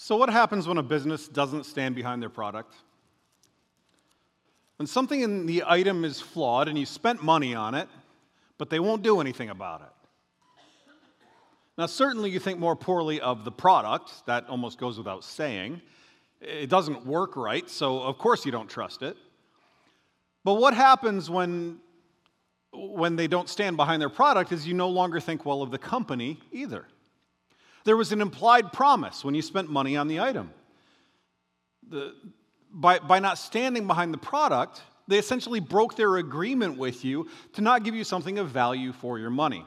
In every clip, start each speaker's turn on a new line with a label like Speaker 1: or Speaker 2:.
Speaker 1: So what happens when a business doesn't stand behind their product? When something in the item is flawed and you spent money on it, but they won't do anything about it. Now, certainly you think more poorly of the product. That almost goes without saying. It doesn't work right, so of course you don't trust it. But what happens when they don't stand behind their product is you no longer think well of the company either. There was an implied promise when you spent money on the item. By not standing behind the product, they essentially broke their agreement with you to not give you something of value for your money.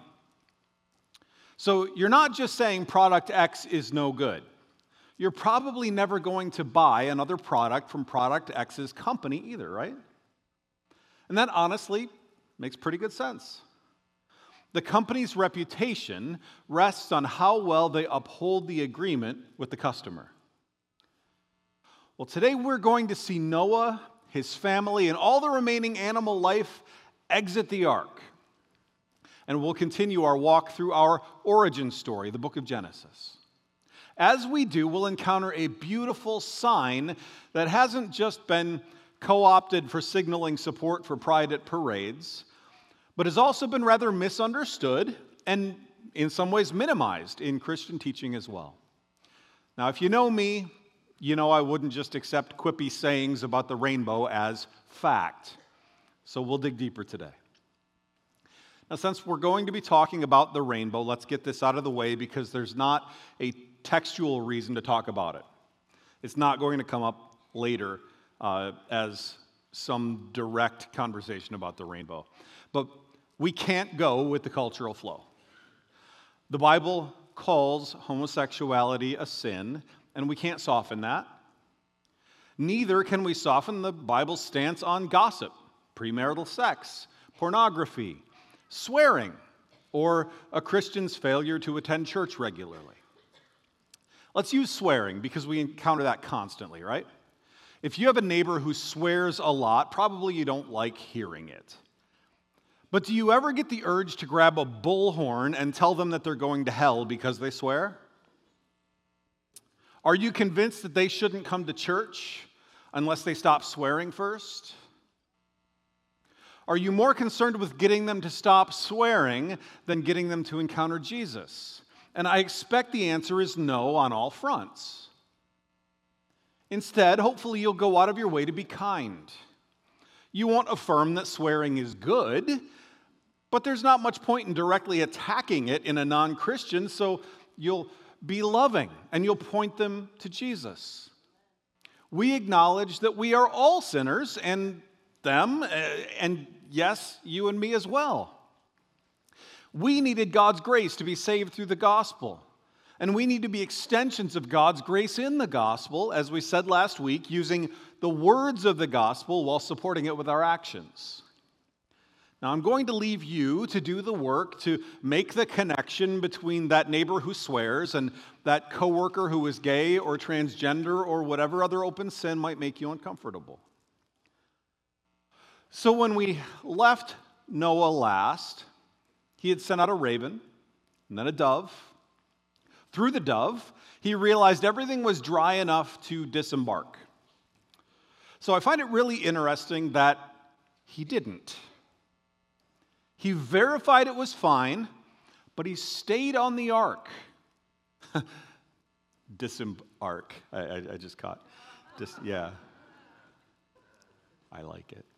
Speaker 1: So you're not just saying product X is no good. You're probably never going to buy another product from product X's company either, right? And that honestly makes pretty good sense. The company's reputation rests on how well they uphold the agreement with the customer. Well, today we're going to see Noah, his family, and all the remaining animal life exit the ark. And we'll continue our walk through our origin story, the book of Genesis. As we do, we'll encounter a beautiful sign that hasn't just been co-opted for signaling support for pride at parades, but has also been rather misunderstood and in some ways minimized in Christian teaching as well. Now, if you know me, you know I wouldn't just accept quippy sayings about the rainbow as fact. So we'll dig deeper today. Now, since we're going to be talking about the rainbow, let's get this out of the way because there's not a textual reason to talk about it. It's not going to come up later as some direct conversation about the rainbow. But we can't go with the cultural flow. The Bible calls homosexuality a sin, and we can't soften that. Neither can we soften the Bible's stance on gossip, premarital sex, pornography, swearing, or a Christian's failure to attend church regularly. Let's use swearing because we encounter that constantly, right? If you have a neighbor who swears a lot, probably you don't like hearing it. But do you ever get the urge to grab a bullhorn and tell them that they're going to hell because they swear? Are you convinced that they shouldn't come to church unless they stop swearing first? Are you more concerned with getting them to stop swearing than getting them to encounter Jesus? And I expect the answer is no on all fronts. Instead, hopefully you'll go out of your way to be kind. You won't affirm that swearing is good, but there's not much point in directly attacking it in a non-Christian, so you'll be loving and you'll point them to Jesus. We acknowledge that we are all sinners, and them, and yes, you and me as well. We needed God's grace to be saved through the gospel. And we need to be extensions of God's grace in the gospel, as we said last week, using the words of the gospel while supporting it with our actions. Now, I'm going to leave you to do the work to make the connection between that neighbor who swears and that coworker who is gay or transgender or whatever other open sin might make you uncomfortable. So when we left Noah last, he had sent out a raven and then a dove. Through the dove, he realized everything was dry enough to disembark. So I find it really interesting that he didn't. He verified it was fine, but he stayed on the ark. Disembark. I just caught. Yeah. I like it.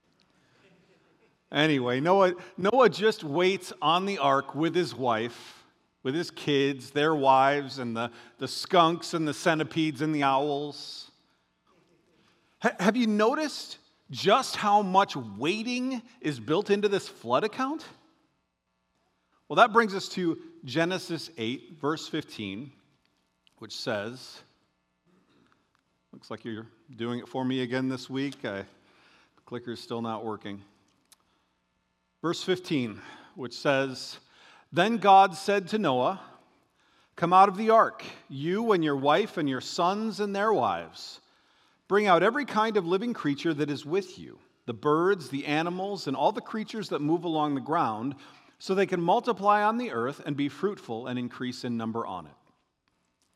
Speaker 1: Anyway, Noah just waits on the ark with his wife, with his kids, their wives, and the skunks and the centipedes and the owls. Have you noticed just how much waiting is built into this flood account? Well, that brings us to Genesis 8, verse 15, which says, looks like you're doing it for me again this week. The clicker's still not working. Verse 15, which says, "Then God said to Noah, 'Come out of the ark, you and your wife and your sons and their wives. Bring out every kind of living creature that is with you, the birds, the animals, and all the creatures that move along the ground, so they can multiply on the earth and be fruitful and increase in number on it.'"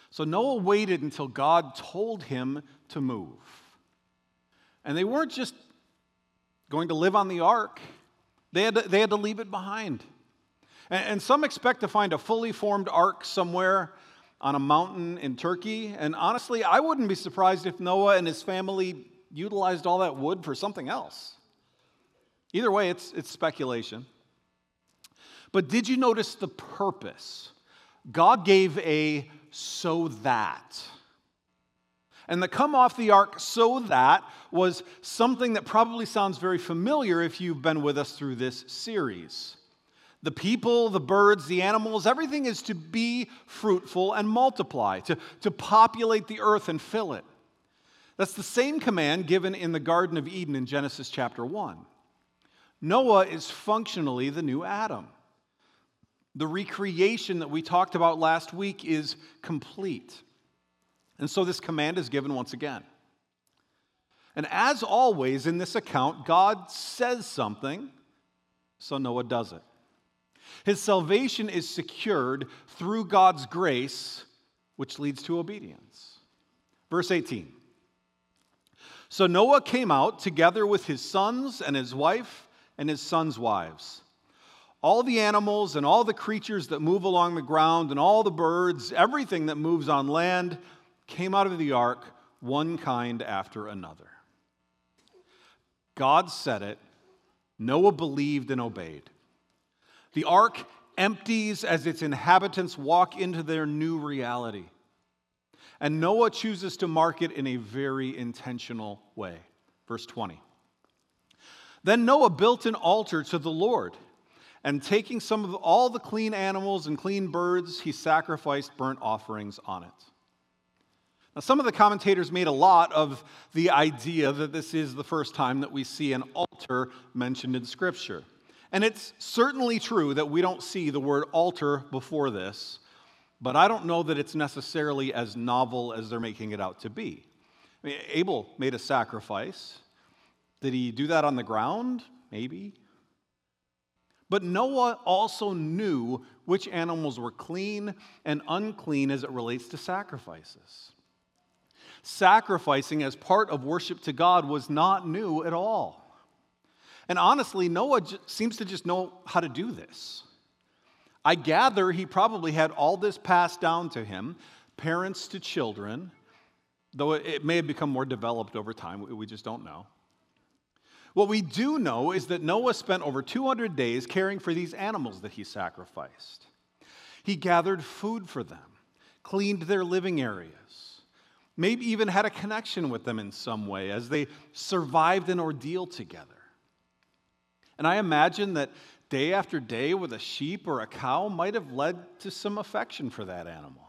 Speaker 1: So Noah waited until God told him to move. And they weren't just going to live on the ark. They had to leave it behind. And some expect to find a fully formed ark somewhere on a mountain in Turkey. And honestly, I wouldn't be surprised if Noah and his family utilized all that wood for something else. Either way, it's speculation. But did you notice the purpose? God gave a so that. And the come off the ark so that was something that probably sounds very familiar if you've been with us through this series. The people, the birds, the animals, everything is to be fruitful and multiply, to populate the earth and fill it. That's the same command given in the Garden of Eden in Genesis chapter 1. Noah is functionally the new Adam. The recreation that we talked about last week is complete. And so this command is given once again. And as always in this account, God says something, so Noah does it. His salvation is secured through God's grace, which leads to obedience. Verse 18. So Noah came out together with his sons and his wife and his sons' wives. All the animals and all the creatures that move along the ground and all the birds, everything that moves on land, came out of the ark, one kind after another. God said it. Noah believed and obeyed. The ark empties as its inhabitants walk into their new reality. And Noah chooses to mark it in a very intentional way. Verse 20. Then Noah built an altar to the Lord, and taking some of all the clean animals and clean birds, he sacrificed burnt offerings on it. Now, some of the commentators made a lot of the idea that this is the first time that we see an altar mentioned in Scripture. And it's certainly true that we don't see the word altar before this, but I don't know that it's necessarily as novel as they're making it out to be. I mean, Abel made a sacrifice. Did he do that on the ground? Maybe. But Noah also knew which animals were clean and unclean as it relates to sacrifices. Sacrificing as part of worship to God was not new at all. And honestly, Noah seems to just know how to do this. I gather he probably had all this passed down to him, parents to children, though it may have become more developed over time. We just don't know. What we do know is that Noah spent over 200 days caring for these animals that he sacrificed. He gathered food for them, cleaned their living areas, maybe even had a connection with them in some way as they survived an ordeal together. And I imagine that day after day with a sheep or a cow might have led to some affection for that animal.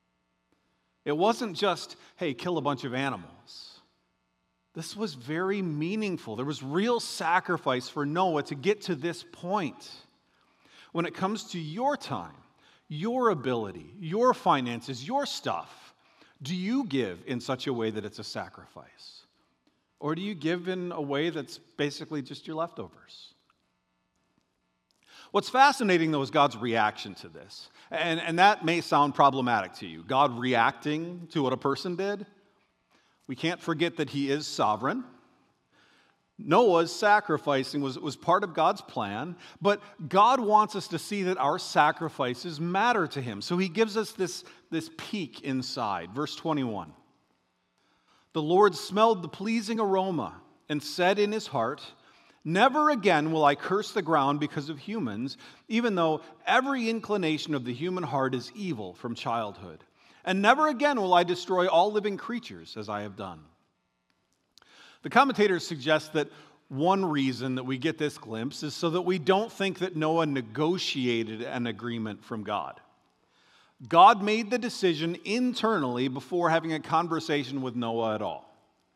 Speaker 1: It wasn't just, hey, kill a bunch of animals. This was very meaningful. There was real sacrifice for Noah to get to this point. When it comes to your time, your ability, your finances, your stuff, do you give in such a way that it's a sacrifice? Or do you give in a way that's basically just your leftovers? What's fascinating, though, is God's reaction to this. And that may sound problematic to you. God reacting to what a person did. We can't forget that he is sovereign. Noah's sacrificing was part of God's plan, but God wants us to see that our sacrifices matter to him. So he gives us this peek inside. Verse 21. The Lord smelled the pleasing aroma and said in his heart, "Never again will I curse the ground because of humans, even though every inclination of the human heart is evil from childhood. And never again will I destroy all living creatures as I have done." The commentators suggest that one reason that we get this glimpse is so that we don't think that Noah negotiated an agreement from God. God made the decision internally before having a conversation with Noah at all.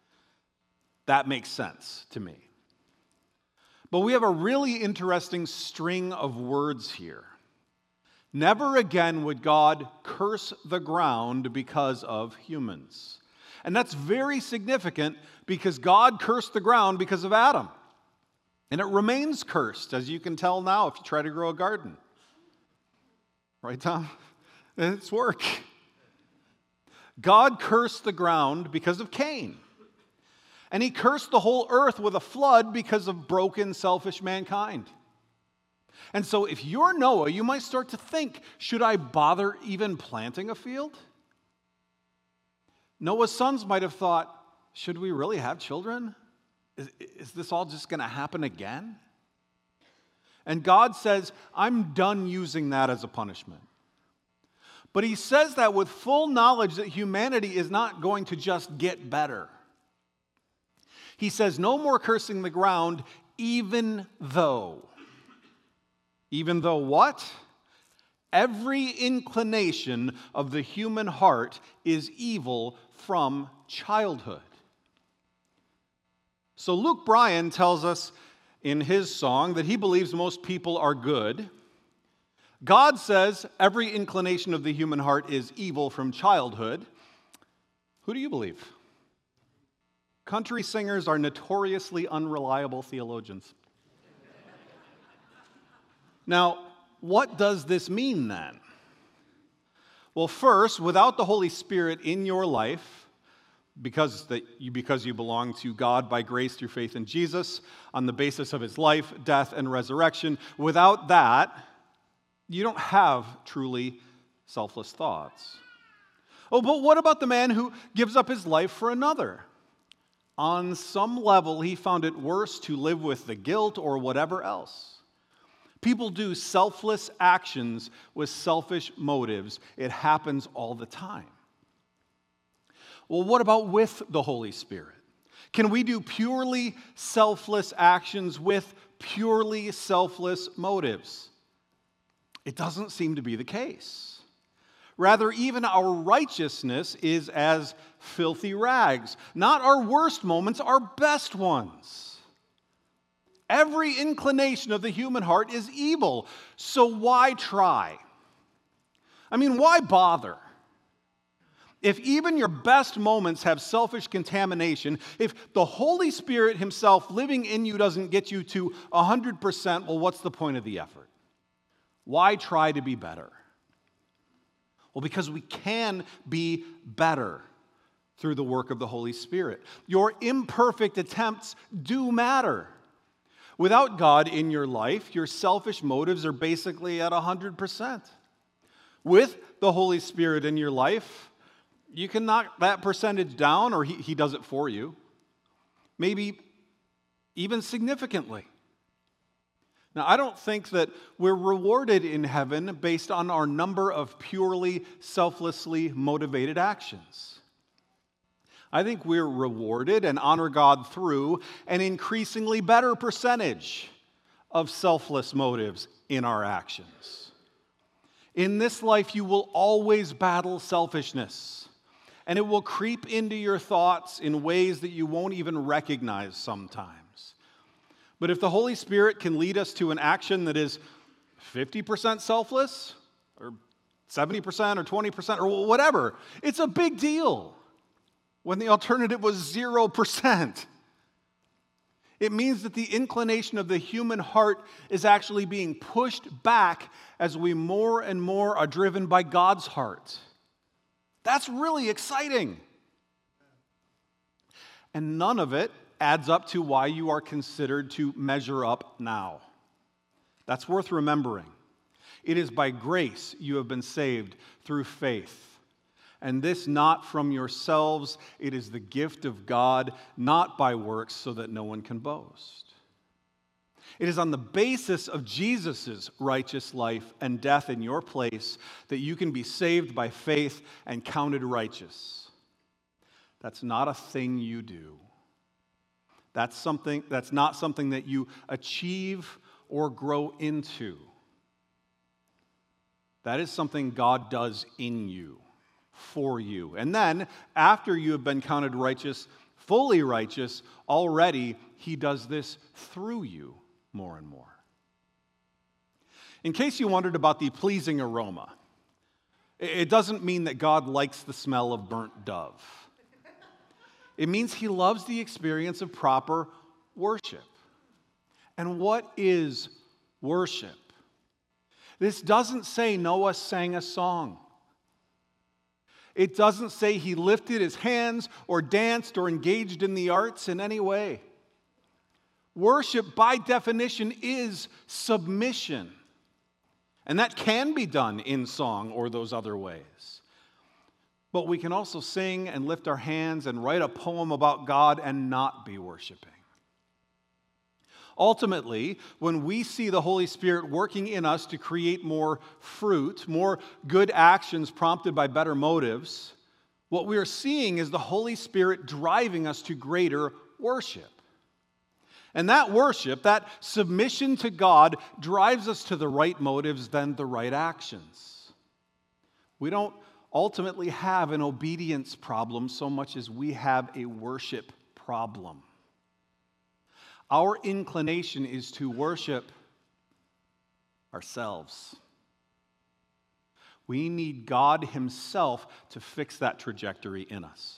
Speaker 1: That makes sense to me. But we have a really interesting string of words here. Never again would God curse the ground because of humans. And that's very significant because God cursed the ground because of Adam. And it remains cursed, as you can tell now if you try to grow a garden. Right, Tom? It's work. God cursed the ground because of Cain. And he cursed the whole earth with a flood because of broken, selfish mankind. And so if you're Noah, you might start to think, should I bother even planting a field? Noah's sons might have thought, should we really have children? Is this all just going to happen again? And God says, I'm done using that as a punishment. But he says that with full knowledge that humanity is not going to just get better. He says, no more cursing the ground, even though. Even though what? Every inclination of the human heart is evil from childhood. So Luke Bryan tells us in his song that he believes most people are good. God says every inclination of the human heart is evil from childhood. Who do you believe? Country singers are notoriously unreliable theologians. Now, what does this mean then? Well, first, without the Holy Spirit in your life, because you belong to God by grace through faith in Jesus, on the basis of his life, death, and resurrection, without that, you don't have truly selfless thoughts. Oh, but what about the man who gives up his life for another? On some level, he found it worse to live with the guilt or whatever else. People do selfless actions with selfish motives. It happens all the time. Well, what about with the Holy Spirit? Can we do purely selfless actions with purely selfless motives? It doesn't seem to be the case. Rather, even our righteousness is as filthy rags. Not our worst moments, our best ones. Every inclination of the human heart is evil. So why try? I mean, why bother? If even your best moments have selfish contamination, if the Holy Spirit himself living in you doesn't get you to 100%, well, what's the point of the effort? Why try to be better? Well, because we can be better through the work of the Holy Spirit. Your imperfect attempts do matter. Without God in your life, your selfish motives are basically at 100%. With the Holy Spirit in your life, you can knock that percentage down, or he does it for you. Maybe even significantly. Now, I don't think that we're rewarded in heaven based on our number of purely selflessly motivated actions. I think we're rewarded and honor God through an increasingly better percentage of selfless motives in our actions. In this life, you will always battle selfishness, and it will creep into your thoughts in ways that you won't even recognize sometimes. But if the Holy Spirit can lead us to an action that is 50% selfless, or 70% or 20% or whatever, it's a big deal when the alternative was 0%. It means that the inclination of the human heart is actually being pushed back as we more and more are driven by God's heart. That's really exciting. And none of it adds up to why you are considered to measure up now. That's worth remembering. It is by grace you have been saved through faith. And this not from yourselves, it is the gift of God, not by works, so that no one can boast. It is on the basis of Jesus' righteous life and death in your place that you can be saved by faith and counted righteous. That's not a thing you do. That's not something that you achieve or grow into. That is something God does in you, for you. And then, after you have been counted righteous, fully righteous, already, he does this through you more and more. In case you wondered about the pleasing aroma, it doesn't mean that God likes the smell of burnt dove. It means he loves the experience of proper worship. And what is worship? This doesn't say Noah sang a song. It doesn't say he lifted his hands or danced or engaged in the arts in any way. Worship, by definition, is submission. And that can be done in song or those other ways. But we can also sing and lift our hands and write a poem about God and not be worshiping. Ultimately, when we see the Holy Spirit working in us to create more fruit, more good actions prompted by better motives, what we are seeing is the Holy Spirit driving us to greater worship. And that worship, that submission to God, drives us to the right motives, then the right actions. We don't ultimately have an obedience problem so much as we have a worship problem. Our inclination is to worship ourselves. We need God Himself to fix that trajectory in us.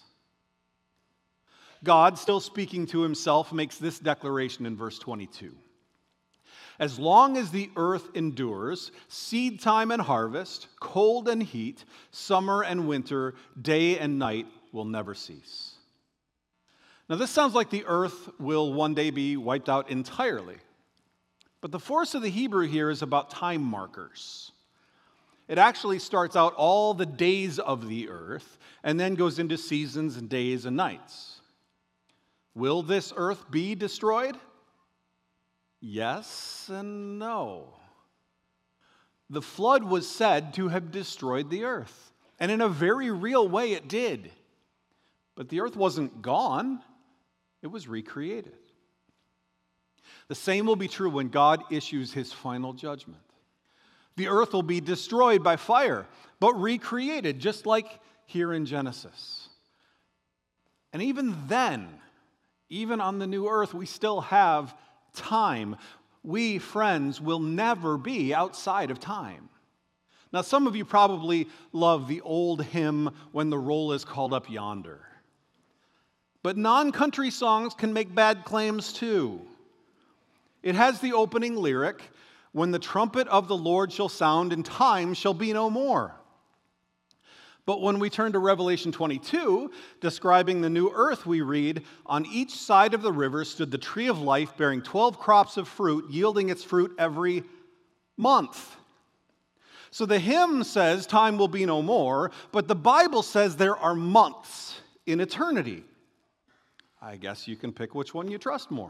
Speaker 1: God, still speaking to Himself, makes this declaration in verse 22. As long as the earth endures, seed time and harvest, cold and heat, summer and winter, day and night will never cease. Now, this sounds like the earth will one day be wiped out entirely. But the force of the Hebrew here is about time markers. It actually starts out all the days of the earth and then goes into seasons and days and nights. Will this earth be destroyed? Yes and no. The flood was said to have destroyed the earth, and in a very real way it did. But the earth wasn't gone. It was recreated. The same will be true when God issues His final judgment. The earth will be destroyed by fire, but recreated, just like here in Genesis. And even then, even on the new earth, we still have time. We, friends, will never be outside of time. Now, some of you probably love the old hymn, "When the Roll is Called Up Yonder." But non-country songs can make bad claims too. It has the opening lyric, "When the trumpet of the Lord shall sound and time shall be no more." But when we turn to Revelation 22, describing the new earth, we read, "On each side of the river stood the tree of life, bearing 12 crops of fruit, yielding its fruit every month." So the hymn says time will be no more, but the Bible says there are months in eternity. I guess you can pick which one you trust more.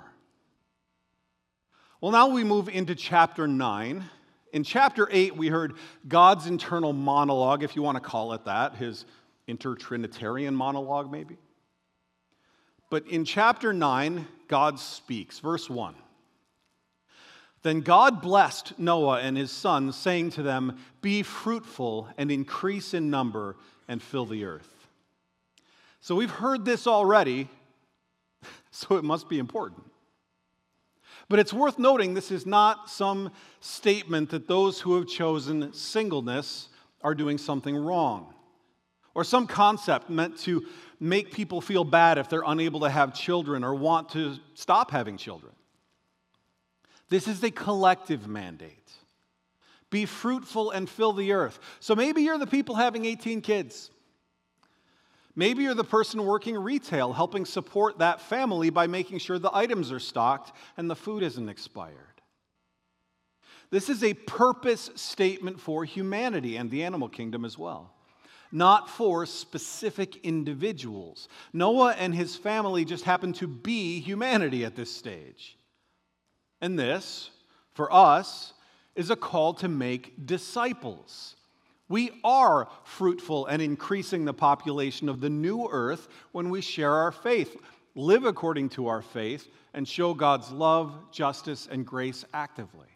Speaker 1: Well, now we move into chapter 9. In chapter 8, we heard God's internal monologue, if you want to call it that, his intertrinitarian monologue, maybe. But in chapter 9, God speaks. Verse 1. Then God blessed Noah and his sons, saying to them, "Be fruitful and increase in number and fill the earth." So we've heard this already, so it must be important. But it's worth noting this is not some statement that those who have chosen singleness are doing something wrong, or some concept meant to make people feel bad if they're unable to have children or want to stop having children. This is a collective mandate. Be fruitful and fill the earth. So maybe you're the people having 18 kids. Maybe you're the person working retail, helping support that family by making sure the items are stocked and the food isn't expired. This is a purpose statement for humanity and the animal kingdom as well, not for specific individuals. Noah and his family just happen to be humanity at this stage. And this, for us, is a call to make disciples. We are fruitful and increasing the population of the new earth when we share our faith, live according to our faith, and show God's love, justice, and grace actively.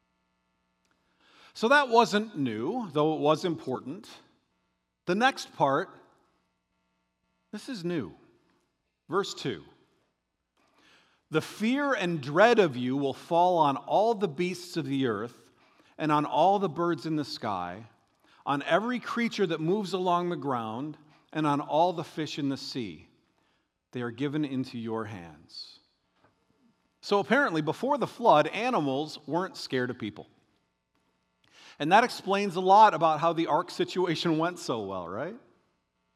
Speaker 1: So that wasn't new, though it was important. The next part, this is new. Verse 2. The fear and dread of you will fall on all the beasts of the earth and on all the birds in the sky, on every creature that moves along the ground, and on all the fish in the sea. They are given into your hands. So apparently, before the flood, animals weren't scared of people. And that explains a lot about how the ark situation went so well, right?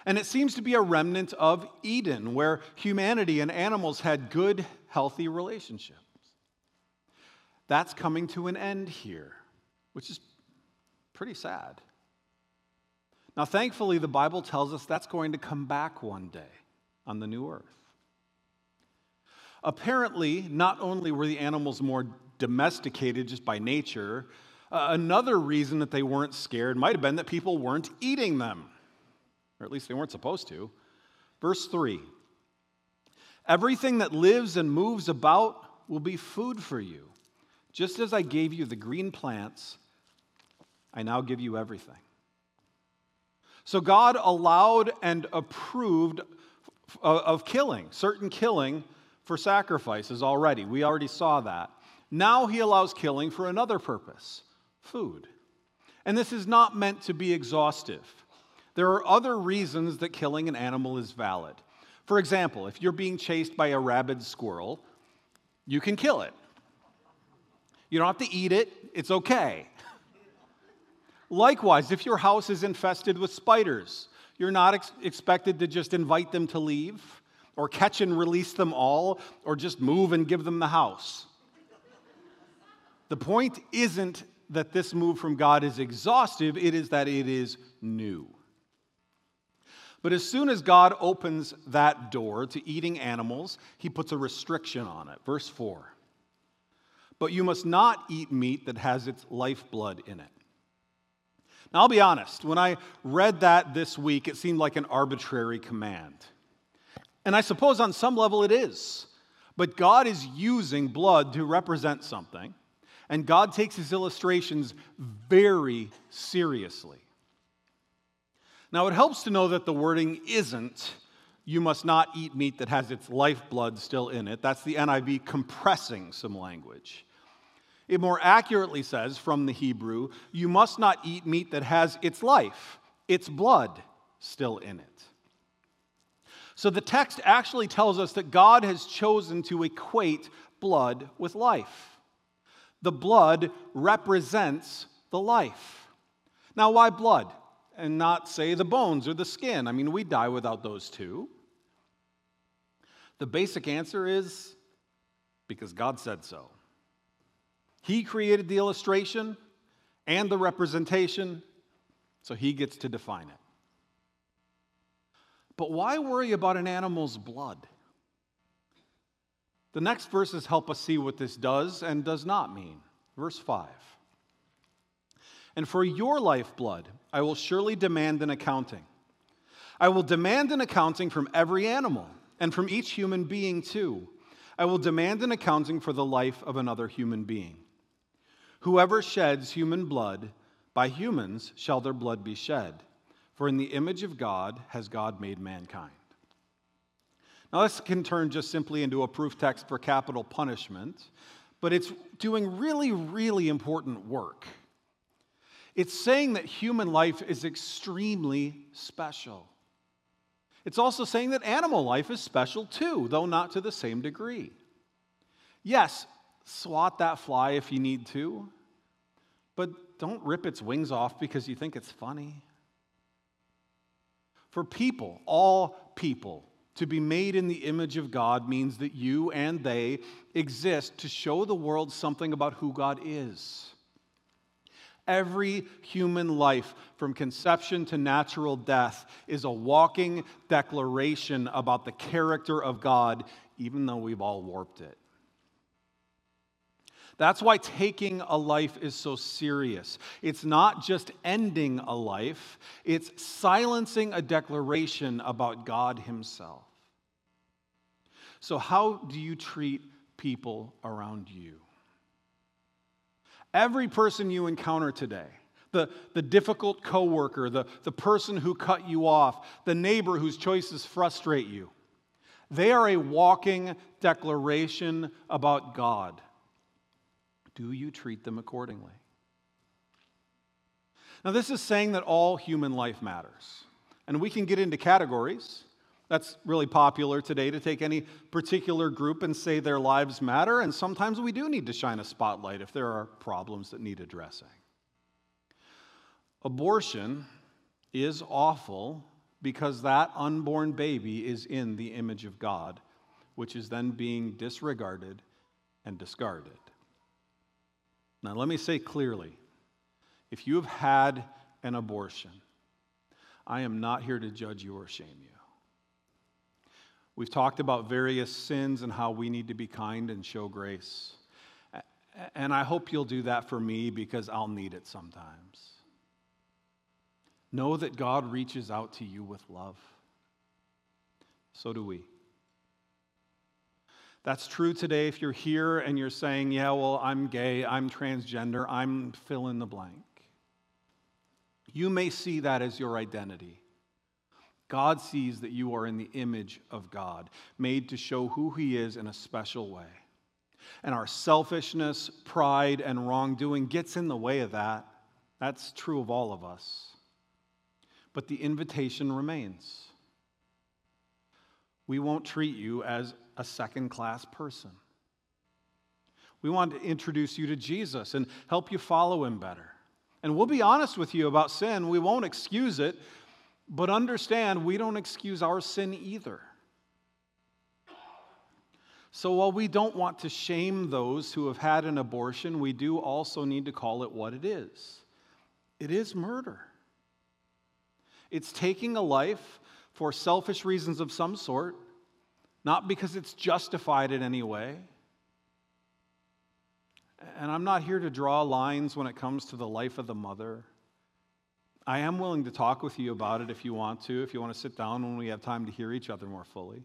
Speaker 1: And it seems to be a remnant of Eden, where humanity and animals had good, healthy relationships. That's coming to an end here, which is pretty sad. Now, thankfully, the Bible tells us that's going to come back one day on the new earth. Apparently, not only were the animals more domesticated just by nature, another reason that they weren't scared might have been that people weren't eating them, or at least they weren't supposed to. Verse 3, everything that lives and moves about will be food for you. Just as I gave you the green plants, I now give you everything. So God allowed and approved of killing, certain killing for sacrifices already. We already saw that. Now he allows killing for another purpose, food. And this is not meant to be exhaustive. There are other reasons that killing an animal is valid. For example, if you're being chased by a rabid squirrel, you can kill it. You don't have to eat it, it's okay. Likewise, if your house is infested with spiders, you're not expected to just invite them to leave, or catch and release them all, or just move and give them the house. The point isn't that this move from God is exhaustive, it is that it is new. But as soon as God opens that door to eating animals, he puts a restriction on it. Verse 4. But you must not eat meat that has its lifeblood in it. Now, I'll be honest, when I read that this week, it seemed like an arbitrary command. And I suppose on some level it is. But God is using blood to represent something, and God takes his illustrations very seriously. Now, it helps to know that the wording isn't, you must not eat meat that has its lifeblood still in it. That's the NIV compressing some language. It more accurately says, from the Hebrew, you must not eat meat that has its life, its blood, still in it. So the text actually tells us that God has chosen to equate blood with life. The blood represents the life. Now, why blood? And not, say, the bones or the skin? I mean, we die without those too. The basic answer is because God said so. He created the illustration and the representation, so he gets to define it. But why worry about an animal's blood? The next verses help us see what this does and does not mean. Verse 5. And for your lifeblood, I will surely demand an accounting. I will demand an accounting from every animal, and from each human being too. I will demand an accounting for the life of another human being. Whoever sheds human blood, by humans shall their blood be shed. For in the image of God has God made mankind. Now, this can turn just simply into a proof text for capital punishment, but it's doing really, really important work. It's saying that human life is extremely special. It's also saying that animal life is special too, though not to the same degree. Yes, swat that fly if you need to, but don't rip its wings off because you think it's funny. For people, all people, to be made in the image of God means that you and they exist to show the world something about who God is. Every human life, from conception to natural death, is a walking declaration about the character of God, even though we've all warped it. That's why taking a life is so serious. It's not just ending a life, it's silencing a declaration about God himself. So how do you treat people around you? Every person you encounter today, the difficult coworker, the person who cut you off, the neighbor whose choices frustrate you, they are a walking declaration about God. Do you treat them accordingly? Now, this is saying that all human life matters. And we can get into categories. That's really popular today, to take any particular group and say their lives matter. And sometimes we do need to shine a spotlight if there are problems that need addressing. Abortion is awful, because that unborn baby is in the image of God, which is then being disregarded and discarded. Now, let me say clearly, if you have had an abortion, I am not here to judge you or shame you. We've talked about various sins and how we need to be kind and show grace. And I hope you'll do that for me because I'll need it sometimes. Know that God reaches out to you with love. So do we. That's true today if you're here and you're saying, yeah, well, I'm gay, I'm transgender, I'm fill in the blank. You may see that as your identity. God sees that you are in the image of God, made to show who He is in a special way. And our selfishness, pride, and wrongdoing gets in the way of that. That's true of all of us. But the invitation remains. We won't treat you as a second-class person. We want to introduce you to Jesus and help you follow Him better. And we'll be honest with you about sin. We won't excuse it, but understand we don't excuse our sin either. So while we don't want to shame those who have had an abortion, we do also need to call it what it is. It is murder. It's taking a life for selfish reasons of some sort, not because it's justified in any way. And I'm not here to draw lines when it comes to the life of the mother. I am willing to talk with you about it if you want to sit down when we have time to hear each other more fully.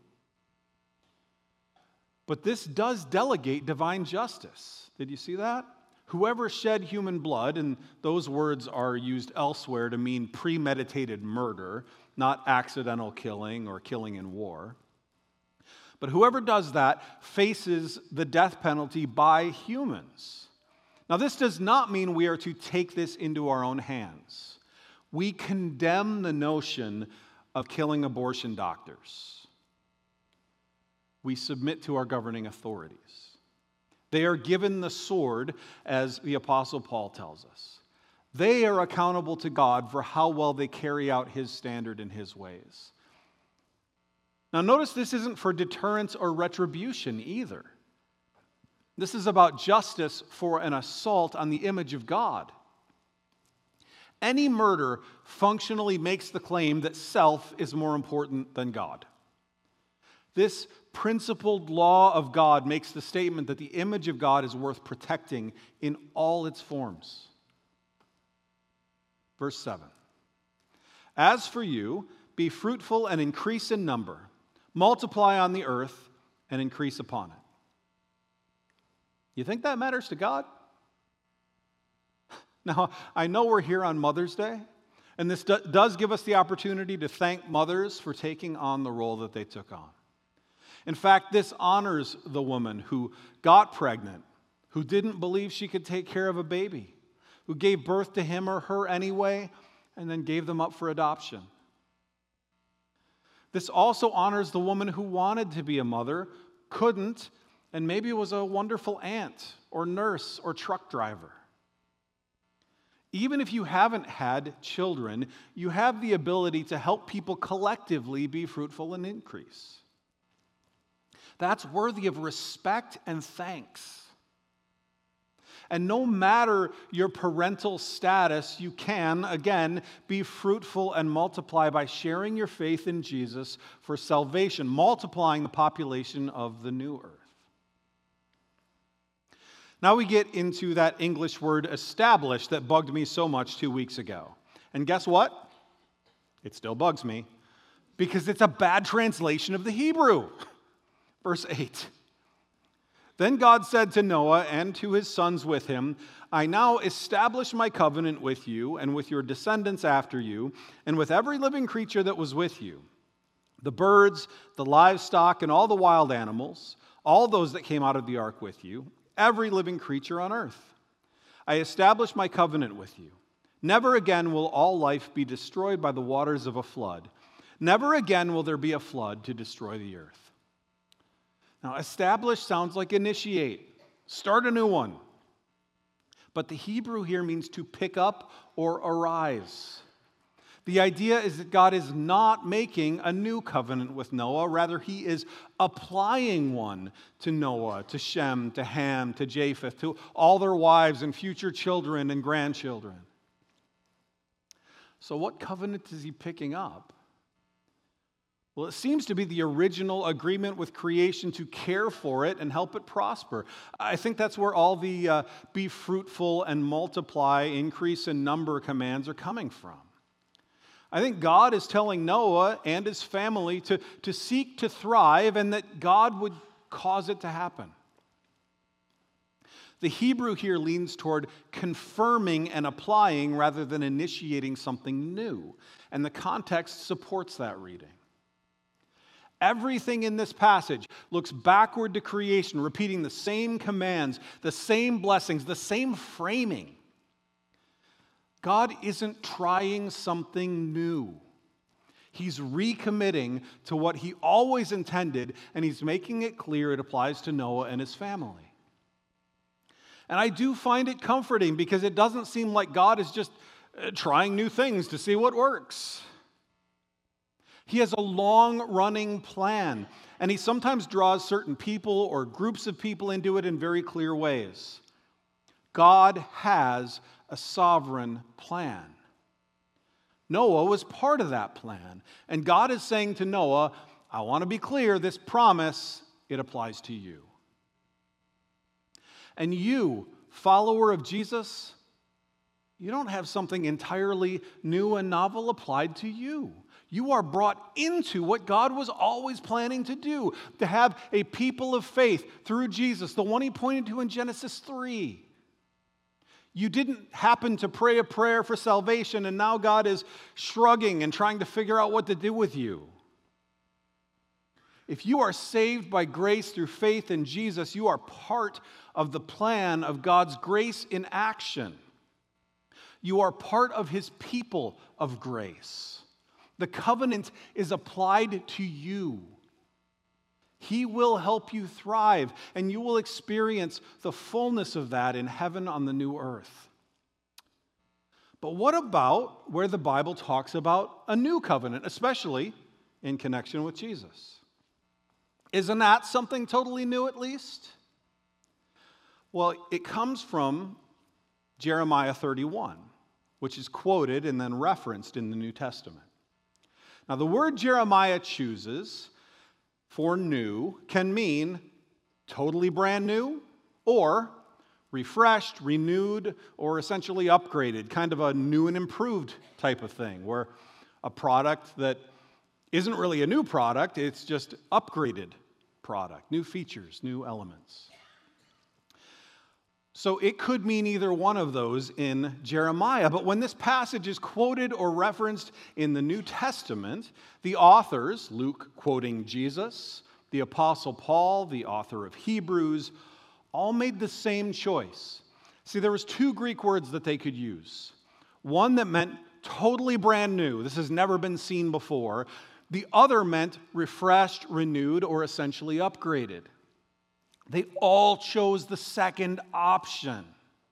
Speaker 1: But this does delegate divine justice. Did you see that? Whoever shed human blood, and those words are used elsewhere to mean premeditated murder, not accidental killing or killing in war. But whoever does that faces the death penalty by humans. Now, this does not mean we are to take this into our own hands. We condemn the notion of killing abortion doctors. We submit to our governing authorities. They are given the sword, as the Apostle Paul tells us. They are accountable to God for how well they carry out His standard and His ways. Now, notice this isn't for deterrence or retribution either. This is about justice for an assault on the image of God. Any murder functionally makes the claim that self is more important than God. This principled law of God makes the statement that the image of God is worth protecting in all its forms. Verse 7. As for you, be fruitful and increase in number. Multiply on the earth and increase upon it. You think that matters to God? Now, I know we're here on Mother's Day, and this does give us the opportunity to thank mothers for taking on the role that they took on. In fact, this honors the woman who got pregnant, who didn't believe she could take care of a baby, who gave birth to him or her anyway, and then gave them up for adoption. This also honors the woman who wanted to be a mother, couldn't, and maybe was a wonderful aunt or nurse or truck driver. Even if you haven't had children, you have the ability to help people collectively be fruitful and increase. That's worthy of respect and thanks. And no matter your parental status, you can, again, be fruitful and multiply by sharing your faith in Jesus for salvation, multiplying the population of the new earth. Now we get into that English word establish that bugged me so much 2 weeks ago. And guess what? It still bugs me because it's a bad translation of the Hebrew. Verse 8. Then God said to Noah and to his sons with him, I now establish my covenant with you and with your descendants after you and with every living creature that was with you, the birds, the livestock, and all the wild animals, all those that came out of the ark with you, every living creature on earth. I establish my covenant with you. Never again will all life be destroyed by the waters of a flood. Never again will there be a flood to destroy the earth. Now, establish sounds like initiate, start a new one. But the Hebrew here means to pick up or arise. The idea is that God is not making a new covenant with Noah. Rather, he is applying one to Noah, to Shem, to Ham, to Japheth, to all their wives and future children and grandchildren. So what covenant is he picking up? Well, it seems to be the original agreement with creation to care for it and help it prosper. I think that's where all the be fruitful and multiply, increase in number commands are coming from. I think God is telling Noah and his family to seek to thrive and that God would cause it to happen. The Hebrew here leans toward confirming and applying rather than initiating something new, and the context supports that reading. Everything in this passage looks backward to creation, repeating the same commands, the same blessings, the same framing. God isn't trying something new. He's recommitting to what he always intended, and he's making it clear it applies to Noah and his family. And I do find it comforting because it doesn't seem like God is just trying new things to see what works. He has a long-running plan, and he sometimes draws certain people or groups of people into it in very clear ways. God has a sovereign plan. Noah was part of that plan, and God is saying to Noah, I want to be clear, this promise, it applies to you. And you, follower of Jesus, you don't have something entirely new and novel applied to you. You are brought into what God was always planning to do, to have a people of faith through Jesus, the one he pointed to in Genesis 3. You didn't happen to pray a prayer for salvation, and now God is shrugging and trying to figure out what to do with you. If you are saved by grace through faith in Jesus, you are part of the plan of God's grace in action. You are part of his people of grace. The covenant is applied to you. He will help you thrive, and you will experience the fullness of that in heaven on the new earth. But what about where the Bible talks about a new covenant, especially in connection with Jesus? Isn't that something totally new at least? Well, it comes from Jeremiah 31, which is quoted and then referenced in the New Testament. Now, the word Jeremiah chooses for new can mean totally brand new or refreshed, renewed, or essentially upgraded, kind of a new and improved type of thing, where a product that isn't really a new product, it's just upgraded product, new features, new elements. So it could mean either one of those in Jeremiah. But when this passage is quoted or referenced in the New Testament, the authors, Luke quoting Jesus, the Apostle Paul, the author of Hebrews, all made the same choice. See, there was two Greek words that they could use. One that meant totally brand new. This has never been seen before. The other meant refreshed, renewed, or essentially upgraded. They all chose the second option.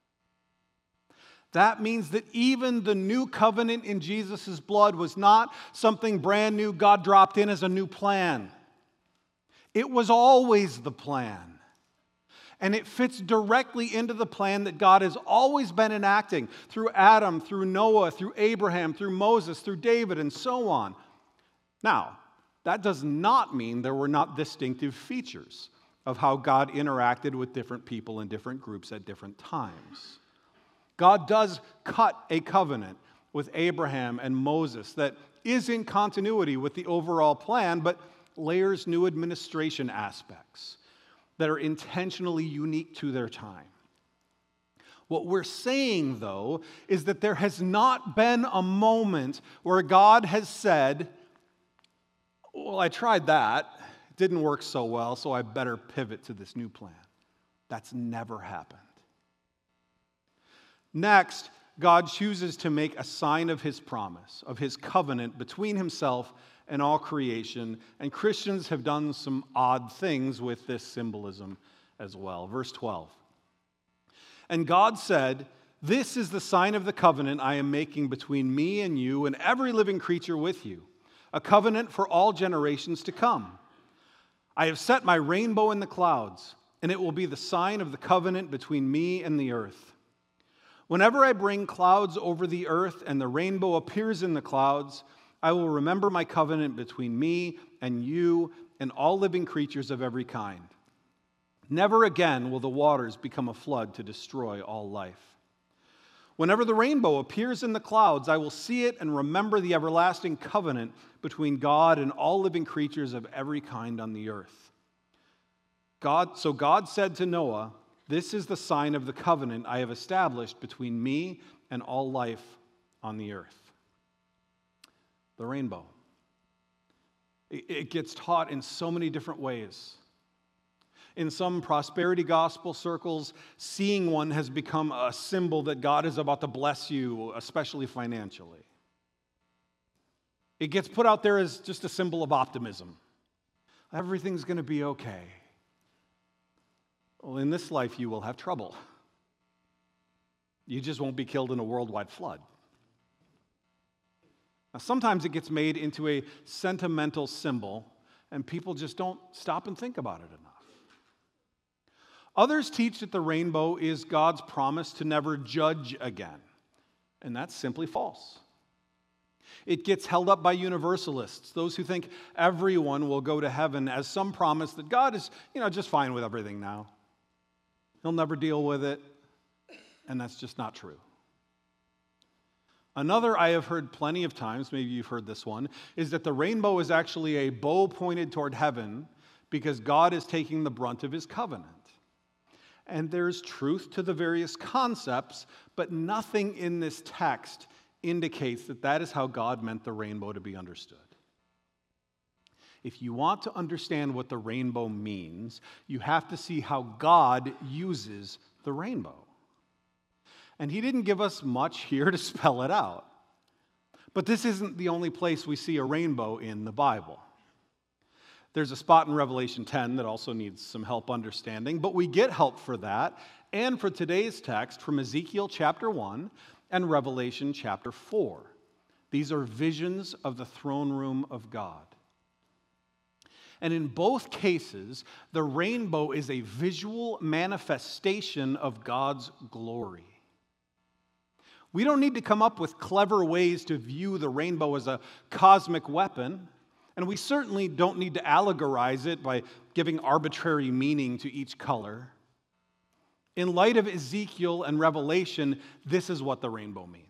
Speaker 1: That means that even the new covenant in Jesus' blood was not something brand new God dropped in as a new plan. It was always the plan. And it fits directly into the plan that God has always been enacting through Adam, through Noah, through Abraham, through Moses, through David, and so on. Now, that does not mean there were not distinctive features of how God interacted with different people and different groups at different times. God does cut a covenant with Abraham and Moses that is in continuity with the overall plan, but layers new administration aspects that are intentionally unique to their time. What we're saying, though, is that there has not been a moment where God has said, well, I tried that. Didn't work so well, so I better pivot to this new plan. That's never happened. Next, God chooses to make a sign of his promise, of his covenant between himself and all creation, and Christians have done some odd things with this symbolism as well. Verse 12. And God said, "This is the sign of the covenant I am making between me and you and every living creature with you, a covenant for all generations to come. I have set my rainbow in the clouds, and it will be the sign of the covenant between me and the earth. Whenever I bring clouds over the earth and the rainbow appears in the clouds, I will remember my covenant between me and you and all living creatures of every kind. Never again will the waters become a flood to destroy all life. Whenever the rainbow appears in the clouds, I will see it and remember the everlasting covenant between God and all living creatures of every kind on the earth." So God said to Noah, "This is the sign of the covenant I have established between me and all life on the earth." The rainbow. It gets taught in so many different ways. In some prosperity gospel circles, seeing one has become a symbol that God is about to bless you, especially financially. It gets put out there as just a symbol of optimism. Everything's going to be okay. Well, in this life, you will have trouble. You just won't be killed in a worldwide flood. Now, sometimes it gets made into a sentimental symbol, and people just don't stop and think about it enough. Others teach that the rainbow is God's promise to never judge again, and that's simply false. It gets held up by universalists, those who think everyone will go to heaven, as some promise that God is, just fine with everything now. He'll never deal with it, and that's just not true. Another I have heard plenty of times, maybe you've heard this one, is that the rainbow is actually a bow pointed toward heaven because God is taking the brunt of his covenant. And there's truth to the various concepts, but nothing in this text indicates that that is how God meant the rainbow to be understood. If you want to understand what the rainbow means, you have to see how God uses the rainbow. And he didn't give us much here to spell it out. But this isn't the only place we see a rainbow in the Bible. There's a spot in Revelation 10 that also needs some help understanding, but we get help for that and for today's text from Ezekiel chapter 1 and Revelation chapter 4. These are visions of the throne room of God. And in both cases, the rainbow is a visual manifestation of God's glory. We don't need to come up with clever ways to view the rainbow as a cosmic weapon, and we certainly don't need to allegorize it by giving arbitrary meaning to each color. In light of Ezekiel and Revelation, this is what the rainbow means.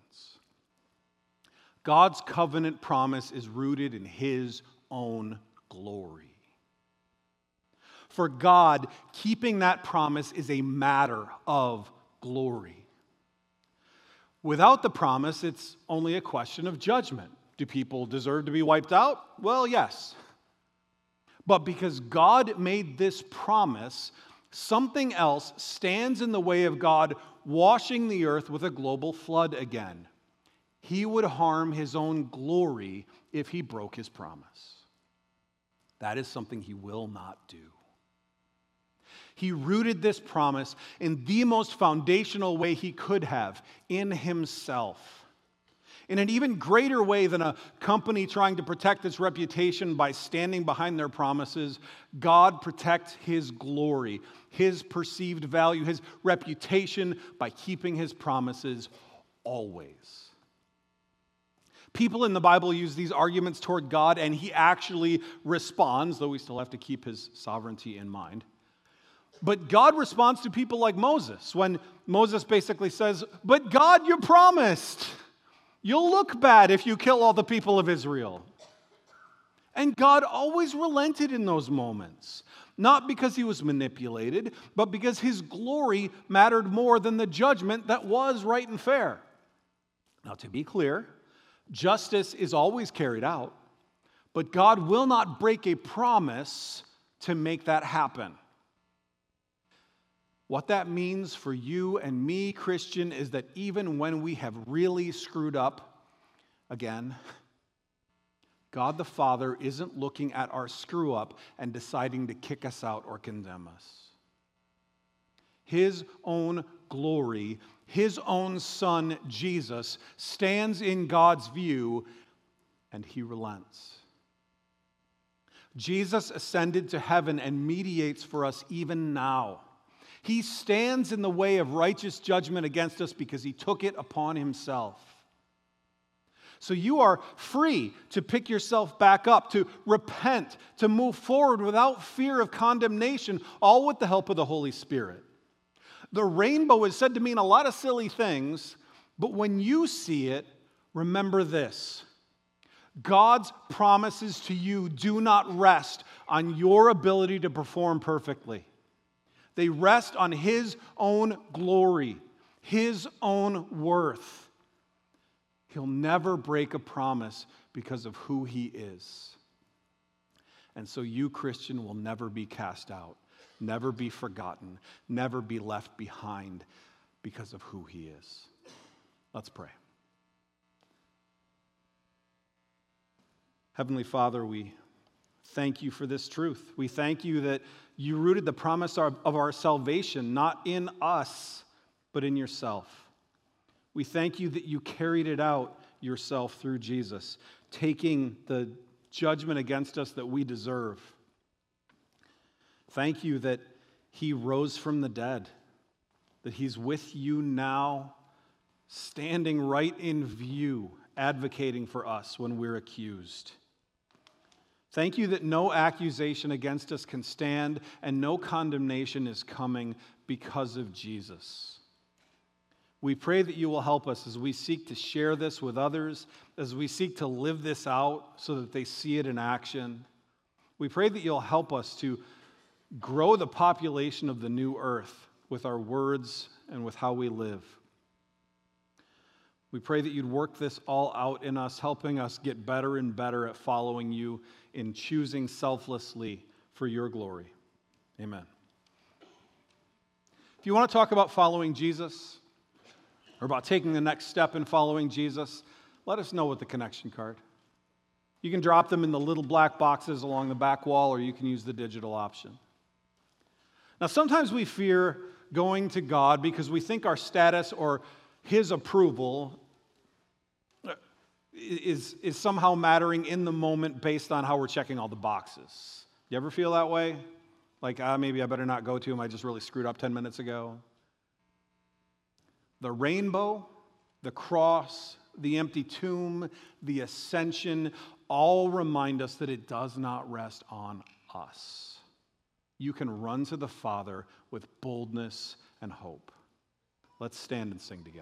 Speaker 1: God's covenant promise is rooted in his own glory. For God, keeping that promise is a matter of glory. Without the promise, it's only a question of judgment. Do people deserve to be wiped out? Well, yes. But because God made this promise, something else stands in the way of God washing the earth with a global flood again. He would harm his own glory if he broke his promise. That is something he will not do. He rooted this promise in the most foundational way he could have, in himself. In an even greater way than a company trying to protect its reputation by standing behind their promises, God protects his glory, his perceived value, his reputation by keeping his promises always. People in the Bible use these arguments toward God, and he actually responds, though we still have to keep his sovereignty in mind. But God responds to people like Moses, when Moses basically says, "But God, you promised. You'll look bad if you kill all the people of Israel." And God always relented in those moments, not because he was manipulated, but because his glory mattered more than the judgment that was right and fair. Now, to be clear, justice is always carried out, but God will not break a promise to make that happen. What that means for you and me, Christian, is that even when we have really screwed up, again, God the Father isn't looking at our screw up and deciding to kick us out or condemn us. His own glory his own son, Jesus, stands in God's view, and he relents. Jesus ascended to heaven and mediates for us even now. He stands in the way of righteous judgment against us because he took it upon himself. So you are free to pick yourself back up, to repent, to move forward without fear of condemnation, all with the help of the Holy Spirit. The rainbow is said to mean a lot of silly things, but when you see it, remember this. God's promises to you do not rest on your ability to perform perfectly. They rest on his own glory, his own worth. He'll never break a promise because of who he is. And so you, Christian, will never be cast out, never be forgotten, never be left behind because of who he is. Let's pray. Heavenly Father, we thank you for this truth. We thank you that you rooted the promise of our salvation not in us, but in yourself. We thank you that you carried it out yourself through Jesus, taking the judgment against us that we deserve. Thank you that he rose from the dead, that he's with you now, standing right in view, advocating for us when we're accused. Thank you that no accusation against us can stand and no condemnation is coming because of Jesus. We pray that you will help us as we seek to share this with others, as we seek to live this out so that they see it in action. We pray that you'll help us to grow the population of the new earth with our words and with how we live. We pray that you'd work this all out in us, helping us get better and better at following you in choosing selflessly for your glory. Amen. If you want to talk about following Jesus or about taking the next step in following Jesus, let us know with the connection card. You can drop them in the little black boxes along the back wall, or you can use the digital option. Now, sometimes we fear going to God because we think our status or his approval is somehow mattering in the moment based on how we're checking all the boxes. You ever feel that way? Like, maybe I better not go to him. I just really screwed up 10 minutes ago. The rainbow, the cross, the empty tomb, the ascension, all remind us that it does not rest on us. You can run to the Father with boldness and hope. Let's stand and sing together.